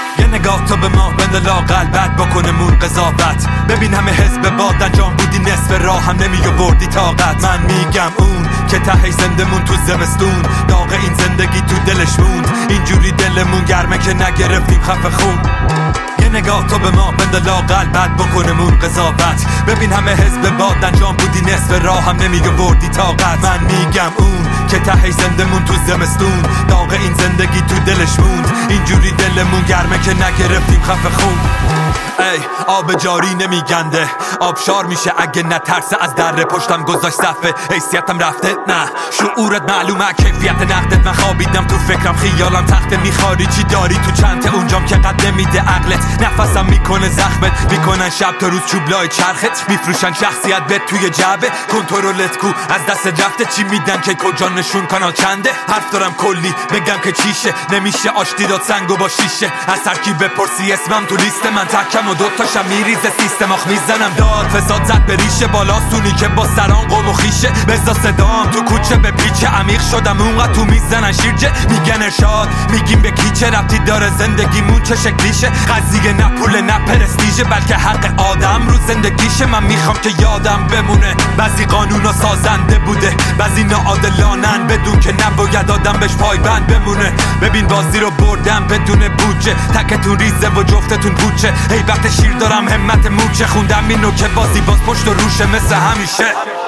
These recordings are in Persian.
یه نگاه تو به ما بنده لاقل بعد بکنمون قضاوت. ببین همه حزب باد انجام بودی نصف راه هم نمی‌آوردی طاقت. من میگم اون که ته زندمون تو زمستون، داغ این زندگی تو دلش موند. اینجوری دلمون گرمه که نگرفتیم خفه خون. یه نگاه تو به ما بنده لاقل بعد بکنمون قضاوت. ببین همه حزب باد انجام بودی نصف راه هم نمی‌آوردی طاقت. من میگم اون که ته زندمون تو زمستون، داغ این زندگی تو دلش موند. اینجوری دلمون گرمه که نگرفتیم خفه خون. ای آب جاری نمیگنده، آبشار میشه اگه نترسه از دره پشتم گذاشت صفه. حیثیتم رفته نه شعورت معلومه، کیفیت نقدت من خوابیدم تو فکرم خیالم تخته. میخواری چی داری تو چنته اونجام که قد نمیده عقلت. نفسم میکنه زخمت، میکنن شب تا روز چوبلای چرخت. میفروشن شخصیت به توی جعبه، کنترلت کو از دست رفته. چی میدن که کجا نشون کانال چنده. حرف دارم کلی بگم که چیشه، نمیشه آشتی داد سنگو با شیشه. از ترکیب بپرسی اسمم تو لیست من تکم و دوتاشم میریزه سیستم. آخ میزنم داد فساد زد به ریشه، بالاستونی که با سران قوم و خیشه. بزا صدام تو کوچه به پیچه عمیق شدم اونقدر تو میزنن شیرجه. میگن ارشاد میگیم به کی چه ربطی داره زندگیمون چه شکلیشه. قضیه نه پول نه پرستیژه بلکه حق آدم رو زندگیشه. من میخوام که یادم بمونه بعضی قانونا سازنده بوده، بعضی ناعادلانن بدون که نباید آدم بهش پایبند بمونه. ببین بازی رو بردم بدون بودجه، تکتون ریزه و جفتتون پوچه. ای وقت شیر دارم همت مورچه، خوندم اینو که بازی باز پشت و روشه مثل همیشه.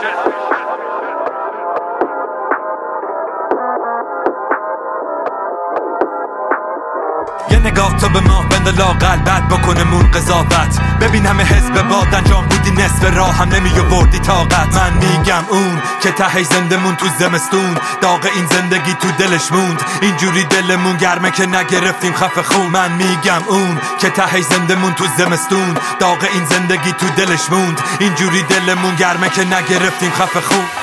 یه نگاه تو به ما بنده لاقل بعد بکنمون قضاوت. ببین همه حزب باد انجام بودی نصف راه هم نمی‌آوردی طاقت. من میگم اون که ته زندمون تو زمستون، داغ این زندگی تو دلش موند. اینجوری دلمون گرمه که نگرفتیم خفه خون. من میگم اون که ته زندمون تو زمستون، داغ این زندگی تو دلش موند. اینجوری دلمون گرمه که نگرفتیم خفه خون.